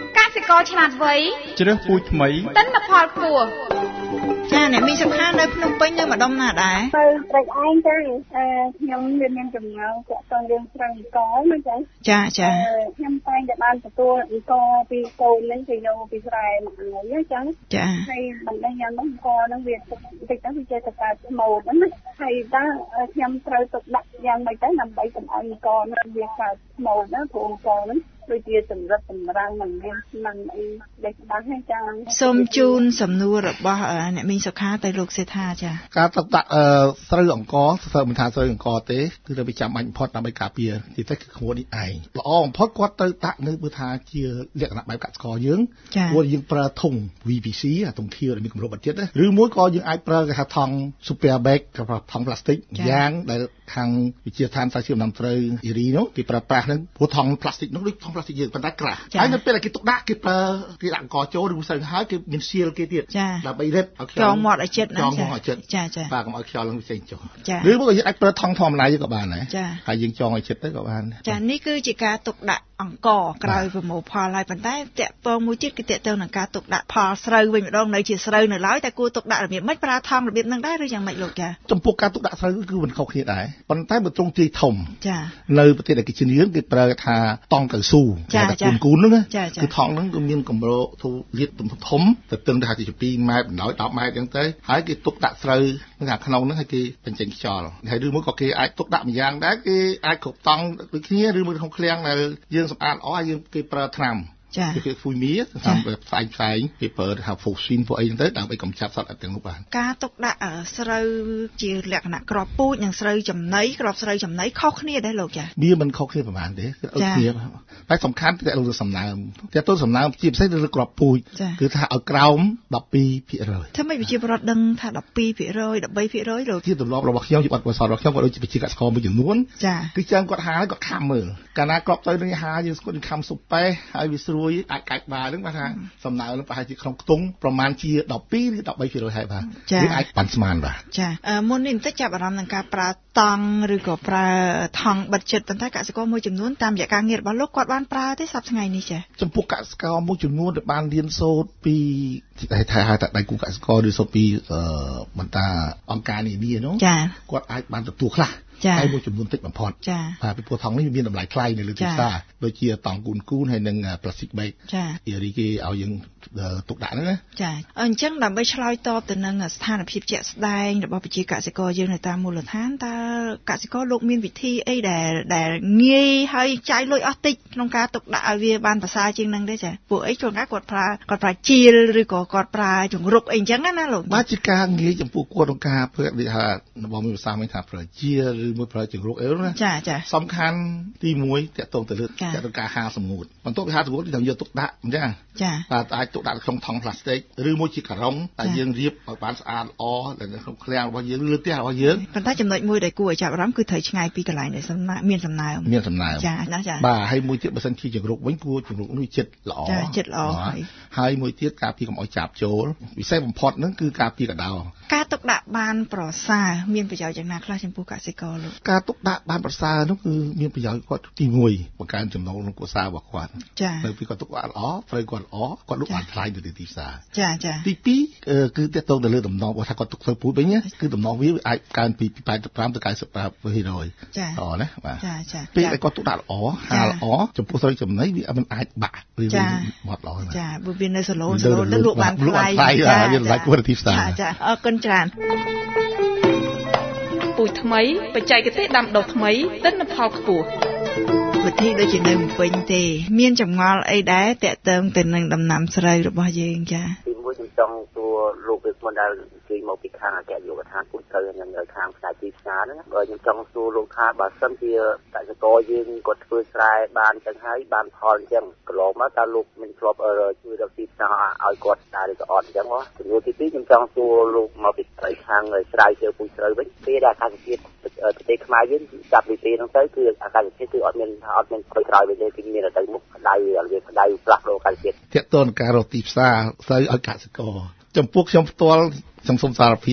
ករឆ្លាតវៃជ្រើសពូជថ្មីទិន្នផលខ្ពស់ចាអ្នកមានសុខានៅភ្នំពេញនៅម្ដុំណាដែរទៅត្រេកឯងចាខ្ញុំមានមានចំណងទាក់ទងរឿងស្រូវអង្គណាចាចាចាខ្ញុំតែងតែបានទទួលអង្គពីកូននឹងទៅយកពីស្រែមកហើយចាចាហើយបណ្ដឹងយ៉ាងនោះអង្គនឹងវាតិចទៅវាចេះតែកើតស្មូតណាហើយតើខ្ញុំត្រូវទុកដាក់យ៉ាងម៉េចទៅដើម្បីកុំឲ្យអង្គនឹងវាកើតស្មូតណាព្រោះអង្គនឹងដូចជាសម្រាប់សម្រាំងមិនមានមិនអីដែលច្បាស់ហ្នឹងចាសូមជូនសំណួររបស់អ្នកមីងសុខាទៅលោកសេដ្ឋាចាការទុកដាក់ស្រូវអង្គស្រូវមិនថាស្រូវអង្គទេគឺទៅចាំបាច់បំផុតដើម្បីការពារទីទៅគឺក្មួយនេះឯងល្អបំផុតគាត់ទៅដាក់នៅបើថាជាលក្ខណៈបែបកសិករយើងគួរយើងប្រើធុង វី พี ซี អាធុងខៀវដែលមានគម្របបិទជិតឬមួយក៏យើងអាចប្រើគេហៅថង់ super bag ក៏ថង់ប្លាស្ទិកយ៉ាងដែលខាងវិជាឋានសាស្ត្រដំណាំស្រូវអ៊ីរីនោះគេប្រើប្រាស់ហ្នឹងព្រោះថង់ប្លាស្ទិកនោះដូចថង់ប្លាស្ទិកយើងប៉ុន្តែក្រាស់ហើយនៅពេលដែលគេទុកដាក់គេប្រើគេដាក់អង្គចូលឬមិនសូវហើយគេមានសៀលគេទៀតដើម្បីរឹតឲ្យខ្យល់ចងមាត់ឲ្យចិត្តណាចងមាត់ឲ្យចិត្តចាចាបាទកុំឲ្យខ្យល់នឹងផ្សេងចុះឬមួយក៏យើងអាចប្រើថង់ធម្មតាយើងក៏បានដែរហើយយើងចងឲ្យចិត្តទៅក៏បានចានេះគឺជាការទុកដាក់អង្គក្រោយប្រមូលផលហើយប៉ុន្តែតកតងមួយទៀតគឺតកតងនឹងការទុកដាក់ផលស្រូវវិញម្ដងនៅជាស្រូវនៅឡើយតែគួរទុកដាក់របៀបម៉េចប្រើថង់របៀបហ្នឹងដែរឬយ៉ាងម៉េចលោកចាចំពោះការទុកដាក់ស្រូវគឺមិនខុសគ្នាដែរប៉ុន្តែបើត្រង់ទីធំចានៅប្រទេសដែលគេជឿនយើងគេប្រើថាតង់កៅស៊ូតែគូនគូនហ្នឹងគឺថង់ហ្នឹងគឺមានកម្រិតធូរលាតទំធំទៅទឹងទៅហាក់ជា2ម៉ែត្របណ្ដោយ10ម៉ែត្រអញ្ចឹងទៅហើយគេទុកដាក់ស្រូវនៅខាងក្នុងហ្នឹងហើយគេបញ្ចេញខ្យល់ហើយឬមួយក៏គេអាចទុកដាក់ម្យ៉ាងដែរគេអាចគ្រប់តង់ដូចគ្នាឬមួយក្នុងឃ្លាំងដែលយើងសម្អាតល្អហើយយើងគេប្រើថ្នាំចា៎គេហ្វូមីតាមផ្សាយផ្សាយគេប្រើថា Foxin ពួកអីហ្នឹងទៅដើម្បីកម្ចាត់សត្វទាំងនោះបានការទុកដាក់ស្រូវជាលក្ខណៈក្របពូជនិងស្រូវចំណីក្របស្រូវចំណីខុសគ្នាដែរលោកចា៎វាមិនខុសគ្នាប្រហែលទេគឺដូចគ្នាតែសំខាន់តែលោកសំណើមតែទៅសំណើមជាពិសេសលើក្របពូជគឺថាឲ្យក្រោម12% ធ្វើម៉េចប្រជាពលរដ្ឋដឹងថា12% 13%លោកជាទម្លាប់របស់ខ្ញុំជាបទពិសោធន៍របស់ខ្ញុំក៏ដូចជាប្រជាកសិករមួយចំនួនគឺចាំគាត់ហាគាត់ខំមើលកាលណាក្របទៅនឹងហាយើងស្គាល់ខំសុបប៉ែហើយវាស្រួយអាចកាច់បានហ្នឹងបាទថាសំណើមប្រហែលជាក្នុងខ្ទង់ប្រមាណជា12ឬ13%ហើយបាទវាអាចប៉ាន់ស្មានបាទចាមុននេះបន្តិចចាប់អារម្មណ៍នឹងការប្រើតង់ឬក៏ប្រើថង់បិទចិត្តប៉ុន្តែកសិករមួយចំនួនតាមរយៈការងាររបស់លោកគាត់បានប្រើទេសប្តាហ៍ថ្ងៃនេះចាចំពោះកសិករមួយចំនួនដែលបានរៀនសូត្រពីតែថាហៅថាដៃគូកសិករឬសូត្រពីបន្តអង្គការនានានោះគាត់អាចបានទទួលខ្លះហើយមួយចំនួនតិចបំផុតបាទពីព្រោះថង់នេះមានតម្លៃថ្លៃនៅលើទីផ្សារដូចជាតង់គូនគូនហើយនិង plastic bag អ៊ីរីគេឲ្យយើងទុកដាក់ហ្នឹងណាចាអញ្ចឹងដើម្បីឆ្លើយតបទៅនឹងស្ថានភាពជាក់ស្ដែងរបស់ប្រជាកសិករយើងនៅតាមមូលដ្ឋានតើកសិករលោកមានវិធីអីដែលដែលងាយហើយចាយលុយអស់តិចក្នុងការទុកដាក់ឲ្យវាបានប្រសើរជាងហ្នឹងទេចាពួកអីជួនកាលគាត់ប្រើគាត់ប្រើជីលឬក៏គាត់ប្រើជង្រុកអីអញ្ចឹងណាលោកបាទជាការងាយចំពោះគាត់ក្នុងការធ្វើវិហារបស់មានភាសាមានថាប្រើជីលឬមួយប្រើជង្រុកអីណាចាចាសំខាន់ទីមួយតកតងទៅលើតកតងការហាសម្ងួតបន្ទាប់ពីហាសម្ងួតយើងយកទុកដាក់អញ្ចឹងចាបាទអាចទុកដាក់ក្នុងថង់ប្លាស្ទិកឬមួយជាការ៉ុងតែយើងរៀបឲ្យបានស្អាតល្អនៅក្នុងឃ្លាំងរបស់យើងលើផ្ទះរបស់យើងប៉ុន្តែចំណុចមួយដែលគួរឲ្យចាប់អារម្មណ៍គឺត្រូវឆ្ងាយពីកន្លែងដែលសំណាក់មានសំណើមមានសំណើមចាណាចាបាទហើយមួយទៀតបើសិនជាជង្រុកវិញគួរជង្រុកនោះចិត្តល្អចាចិត្តល្អហើយមួយទៀតការពារកុំឲ្យចាប់ចូលពិសេសបំផុតហ្នឹងគឺការពារកដោការទុកដាក់បានប្រសើរមានប្រយោជន៍យ៉ាងណាខ្លះចំពោះកសិករលោកការទុកដាក់បានប្រសើរនោះគឺមានប្រយោជន៍គាត់ទីមួយបង្កើនចំណូលក្នុងគ្រួសាររបស់គាត់នៅពេលគាត់ទុកដាក់ល្អត្រូវគាត់ល្អគាត់លក់បានថ្លៃទៅទីផ្សារចាចាទីពីរគឺតកតងទៅលើដំណងថាគាត់ទុកធ្វើពូជវិញគឺដំណងវាអាចកើនពីแปดสิบห้าទៅเก้าสิบ% ចាអូណាបាទចាចាពេលដែលគាត់ទុកដាក់ល្អហាល្អចំពោះស្រូវចំណីវាមិនអាចបាក់ឬមាត់ល្អចាព្រោះវានៅសឡូសឡូទៅលក់បានថ្លៃចាវាថ្លៃគួរទៅទីផ្សារចាចាអរគុណច្រើនពូជថ្មីបច្ចេកទេសដាំដុះថ្មីទិន្នផលខ្ពស់វិធីដូចជានៅភ្នំពេញទេមានចម្ងល់អីដែរតកតងទៅនឹងដំណាំស្រូវរបស់យើងចាទីមួយខ្ញុំចង់សួរលោកវិស្មដែលជួយមកពីខាងអគ្គនាយកដ្ឋានពូជស្រូវនិងនៅខាងផ្នែកទីផ្សារហ្នឹងបើខ្ញុំចង់សួរលោកថាបើសិនជាកសិករយើងគាត់ធ្វើស្រែបានចឹងហើយបានផលអញ្ចឹងកន្លងមកតើលោកមិនធ្លាប់ជួយដល់ទីផ្សារឲ្យគាត់ដែរឬក៏អត់អញ្ចឹងហ៎ចំនួនទីពីរខ្ញុំចង់សួរលោកមកពីខាងស្រែជើពូជស្រូវវិញពេលដែលអាកាសធាតុប្រទេសខ្មែរយើងចាប់ពីពេលហ្នឹងទៅគឺអាកាសធាតុគឺអត់មានអត់មានក្រោយក្រោយវិញទេគឺមានតែមុខក្តៅវាក្តៅផ្លាស់ប្ដូរអាកាសធាតុតកតនការរកទីផ្សារស្រូវឲ្យកសិករចំពោះខ្ញុំផ្ទាល់ខ្ញុំសូមសារភាព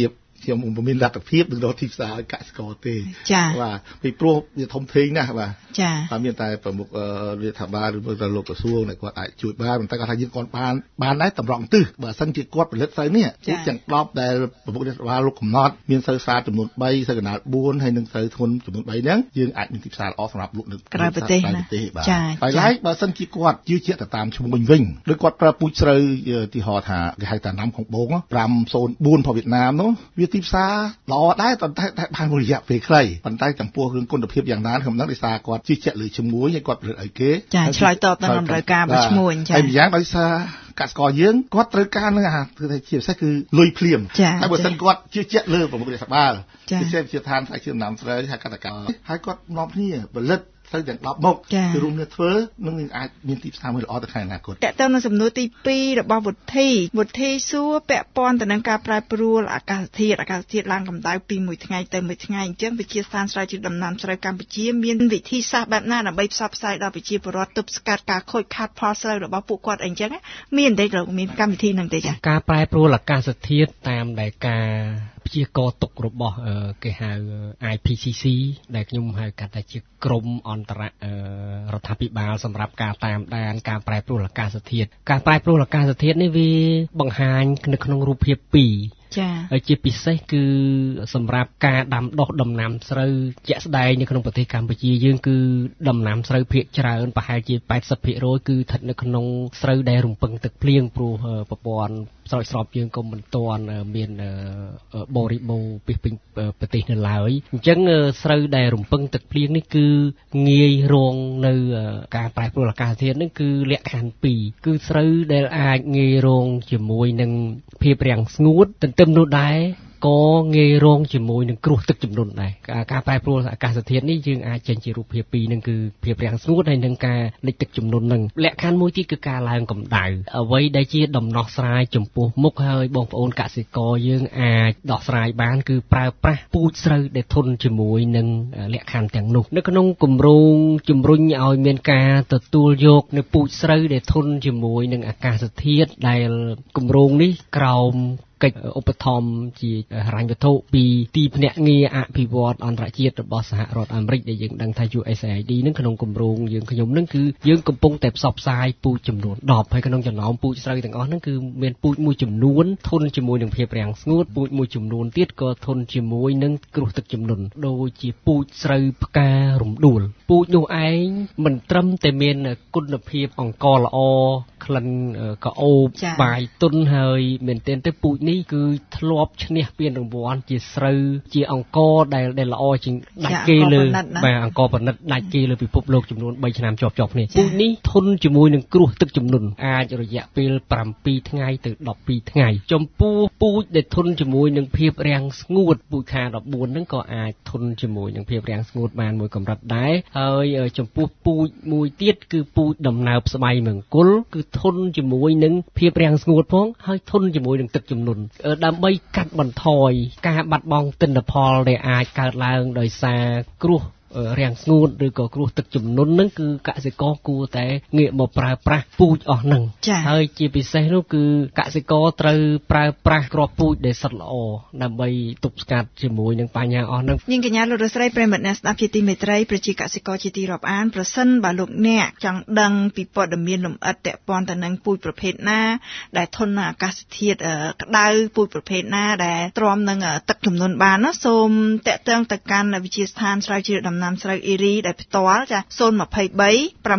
ខ្ញុំមិនមានលទ្ធភាពនឹងរកទីផ្សារឲ្យកសិករទេបាទពីព្រោះវាធំធេងណាស់បាទចា៎មានតែប្រមុខរដ្ឋាភិបាលឬមកទៅលោកក្រសួងដែលគាត់អាចជួយបានប៉ុន្តែគាត់ថាយើងគាត់បានបានដែរតម្រង់ទិសបើសិនជាគាត់ផលិតស្រូវនេះទាំងដប់ដែលប្រមុខរដ្ឋាភិបាលលោកកំណត់មានស្រូវសាចំនួន3ស្រូវកណ្ដាល4ហើយនិងស្រូវធ្ងន់ចំនួន3ហ្នឹងយើងអាចមានទីផ្សារល្អសម្រាប់លក់នៅក្រៅប្រទេសណាចា៎ហើយឡែកបើសិនជាគាត់ជឿជាក់ទៅតាមឈ្មោះវិញវិញដោយគាត់ប្រើពូជស្រូវទីហោថាគេហៅថាណាំของបងfive oh fourរបស់វៀតណាមនោះវាទីផ្សារល្អដែរតែបានមួយរយៈពេលខ្លីប៉ុន្តែចំពោះរឿងគុណភាពយ៉ាងណាខ្ញុំដឹងដោយសារគាត់ជឿជាក់លើឈ្មោះហើយគាត់ផលិតអីគេចាឆ្លើយតបទៅតម្រូវការរបស់ឈ្មោះចាហើយម្យ៉ាងដោយសារកសិករយើងគាត់ត្រូវការនឹងអាគឺថាជាពិសេសគឺលុយភ្លាមហើយបើសិនគាត់ជឿជាក់លើប្រមុខរដ្ឋាភិបាលជាពិសេសជាឋានស្រាវជ្រាវដំណាំស្រូវហើយកសិករហើយគាត់នាំគ្នាផលិតទៅទាំងដប់មុខគឺរួមគ្នាធ្វើនឹងអាចមានទីផ្សារមួយល្អទៅខាងអនាគតតើតើនៅសំណួរទីtwoរបស់វុធីវុធីសួរពាក់ព័ន្ធទៅនឹងការប្រែប្រួលអាកាសធាតុអាកាសធាតុឡើងកម្ដៅពីមួយថ្ងៃទៅមួយថ្ងៃអញ្ចឹងវិទ្យាស្ថានស្រាវជ្រាវដំណាំស្រូវកម្ពុជាមានវិធីសាស្ត្របែបណាដើម្បីផ្សព្វផ្សាយដល់ប្រជាពលរដ្ឋទប់ស្កាត់ការខូចខាតផលស្រូវរបស់ពួកគាត់អីអញ្ចឹងមានទេមានកម្មវិធីនឹងទេចា៎ការប្រែប្រួលអាកាសធាតុតាមដែលការព្យាករណ៍ទុករបស់គេហៅ I P C C ដែលខ្ញុំហៅកាត់ថាជាក្រមអន្តររដ្ឋាភិបាលសម្រាប់ការតាមដានការប្រែប្រួលអាកាសធាតុការប្រែប្រួលអាកាសធាតុនេះវាបង្ហាញនៅក្នុងរូបភាពពីរចា៎ហើយជាពិសេសគឺសម្រាប់ការដាំដុះដំណាំស្រូវជាក់ស្ដែងនៅក្នុងប្រទេសកម្ពុជាយើងគឺដំណាំស្រូវភាគច្រើនប្រហែលជាeighty percentគឺស្ថិតនៅក្នុងស្រូវដែលរំពឹងទឹកភ្លៀងព្រោះប្រព័ន្ធស្រោចស្រពយើងក៏មិនទាន់មានបរិបូរណ៍ពីពេញប្រទេសនៅឡើយអញ្ចឹងស្រូវដែលរំពឹងទឹកភ្លៀងនេះគឺងាយរងនៅការប្រែប្រួលអាកាសធាតុនេះគឺលក្ខខណ្ឌពីរគឺស្រូវដែលអាចងាយរងជាមួយនឹងភាពរាំងស្ងួតទន្ទឹមនោះដែរក៏ងាយរងជាមួយនឹងគ្រោះទឹកជំនន់ដែរការប្រែប្រួលអាកាសធាតុនេះយើងអាចចេញជារូបភាពពីរនឹងគឺភាពរាំងស្ងួតហើយនឹងការលិចទឹកជំនន់នឹងលក្ខខណ្ឌមួយទៀតគឺការឡើងកម្ដៅអ្វីដែលជាដំណោះស្រាយចំពោះមុខហើយបងប្អូនកសិករយើងអាចដោះស្រាយបានគឺប្រើប្រាស់ពូជស្រូវដែលធន់ជាមួយនឹងលក្ខខណ្ឌទាំងនោះនៅក្នុងគម្រោងជំរុញឲ្យមានការទទួលយកនៅពូជស្រូវដែលធន់ជាមួយនឹងអាកាសធាតុដែលគម្រោងនេះក្រោមកិច្ចឧបត្ថម្ភជាហិរញ្ញវត្ថុពីទីភ្នាក់ងារអភិវឌ្ឍអន្តរជាតិរបស់សហរដ្ឋអាមេរិកដែលយើងដឹងថា U S A I D នឹងក្នុងគម្រោងយើងខ្ញុំនឹងគឺយើងកំពុងតែផ្សព្វផ្សាយពូជចំនួនtenហើយក្នុងចំណោមពូជស្រូវទាំងអស់ហ្នឹងគឺមានពូជមួយចំនួនធន់ជាមួយនឹងភាពរាំងស្ងួតពូជមួយចំនួនទៀតក៏ធន់ជាមួយនឹងគ្រោះទឹកជំនន់ដូចជាពូជស្រូវផ្ការំដួលពូជនោះឯងមិនត្រឹមតែមានគុណភាពអង្ករល្អក្លិនក្រអូបបាយទុនហើយមែនទែនទៅពូជនេះគឺធ្លាប់ឈ្នះពានរង្វាន់ជាស្រូវជាអង្ករដែលដែលល្អជាងដាច់គេលើបាទអង្ករប្រណិតដាច់គេលើពិភពលោកចំនួនthreeឆ្នាំជាប់ជាប់គ្នាពូជនេះធន់ជាមួយនឹងគ្រោះទឹកជំនន់អាចរយៈពេលsevenថ្ងៃទៅtwelveថ្ងៃចំពោះពូជដែលធន់ជាមួយនឹងភាពរាំងស្ងួតពូជខាfourteenហ្នឹងក៏អាចធន់ជាមួយនឹងភាពរាំងស្ងួតបានមួយកម្រិតដែរហើយចំពោះពូជមួយទៀតគឺពូជដំណើបស្បៃមង្គលគឺធន់ជាមួយនឹងភាពរាំងស្ងួតផងហើយធន់ជាមួយនឹងទឹកជំនន់ដើម្បីកាត់បន្ថយការបាត់បង់ទិន្នផលដែលអាចកើតឡើងដោយសារគ្រោះរាំងស្ងួតឬក៏គ្រោះទឹកជំនន់ហ្នឹងគឺកសិករគួរតែងាកមកប្រើប្រាស់ពូជអស់ហ្នឹងហើយជាពិសេសនោះគឺកសិករត្រូវប្រើប្រាស់គ្រាប់ពូជដែលសិតល្អដើម្បីទប់ស្កាត់ជាមួយនឹងបញ្ហាអស់ហ្នឹងនាងកញ្ញាលោកស្រីប្រិមត្តអ្នកស្ដាប់ជាទីមេត្រីប្រជាកសិករជាទីរាប់អានប្រសិនបើលោកអ្នកចង់ដឹងពីព័ត៌មានលម្អិតពាក់ព័ន្ធទៅនឹងពូជប្រភេទណាដែលធន់នឹងអាកាសធាតុក្តៅពូជប្រភេទណាដែលទ្រាំនឹងទឹកជំនន់បានណាសូមតាក់ទងទៅកាន់វិទ្យាស្ថានស្រាវជ្រាវដំណាំស្រូវអេរីដែលផ្ទាល់ចាzero two three six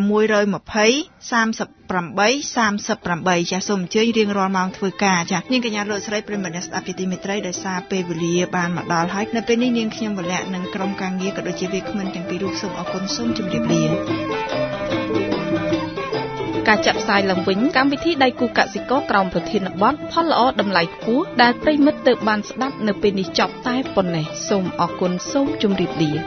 two zero three eight ចាសូមអញ្ជើញរៀងរាល់ម៉ោងធ្វើការចានាងកញ្ញាលោកស្រីប្រិមត្តអ្នកស្ដាប់ជាទីមេត្រីដោយសារពេលវេលាបានមកដល់ហើយនៅពេលនេះនាងខ្ញុំវលៈនិងក្រុមការងារក៏ដូចជាវាគ្មិនទាំងពីររូបសូមអរគុណសូមជម្រាបលាការចាក់ផ្សាយឡើងវិញកម្មវិធីដៃគូកសិករក្រោមប្រធានបទផលល្អតម្លៃខ្ពស់ដែលប្រិមិត្តទើបបានស្ដាប់នៅពេលនេះចប់តែប៉ុណ្ណេះសូមអរគុណសូមជម្រាបលា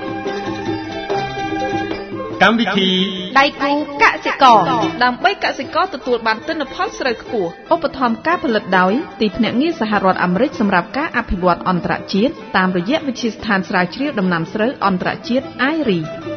កម្មវិធីដៃគូកសិករដើម្បីកសិករទទួលបានទិន្នផលស្រូវខ្ពស់ឧបត្ថម្ភការផលិតដោយទីភ្នាក់ងារសហរដ្ឋអាមេរិកសម្រាប់ការអភិវឌ្ឍអន្តរជាតិតាមរយៈវិទ្យាស្ថានស្រាវជ្រាវដំណាំស្រូវអន្តរជាតិ I R I